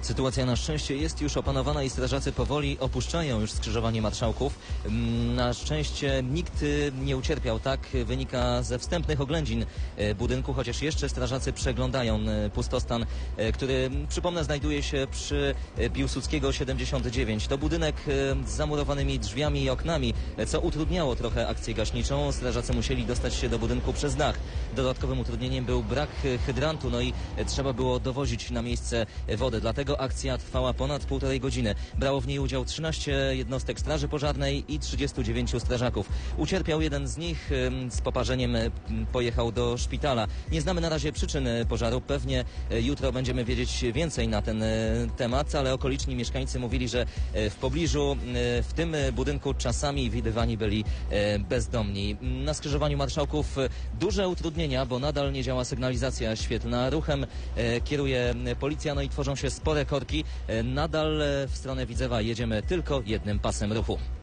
Sytuacja na szczęście jest już opanowana i strażacy powoli opuszczają już skrzyżowanie Marszałków. Na szczęście nikt nie ucierpiał, tak wynika ze wstępnych oględzin budynku, chociaż jeszcze strażacy przeglądają pustostan, który, przypomnę, znajduje się przy Piłsudskiego 79. To budynek z zamurowanymi drzwiami i oknami, co utrudniało trochę akcję gaśniczą. Strażacy musieli dostać się do budynku przez dach. Dodatkowym utrudnieniem był brak hydrantu, no i trzeba było dowozić na miejsce wodę. Dlatego akcja trwała ponad 1,5 godziny. Brało w niej udział 13 jednostek straży pożarnej i 39 strażaków. Ucierpiał jeden z nich, z poparzeniem pojechał do szpitala. Nie znamy na razie przyczyn pożaru. Pewnie jutro będziemy wiedzieć więcej na ten temat, ale okoliczni mieszkańcy mówili, że w pobliżu, w tym budynku czasami widywani byli bezdomni. Na skrzyżowaniu Marszałków duże utrudnienia, bo nadal nie działa sygnalizacja świetlna. Ruchem kieruje policja, no i tworzą się spore korki. Nadal w stronę Widzewa jedziemy tylko jednym pasem ruchu.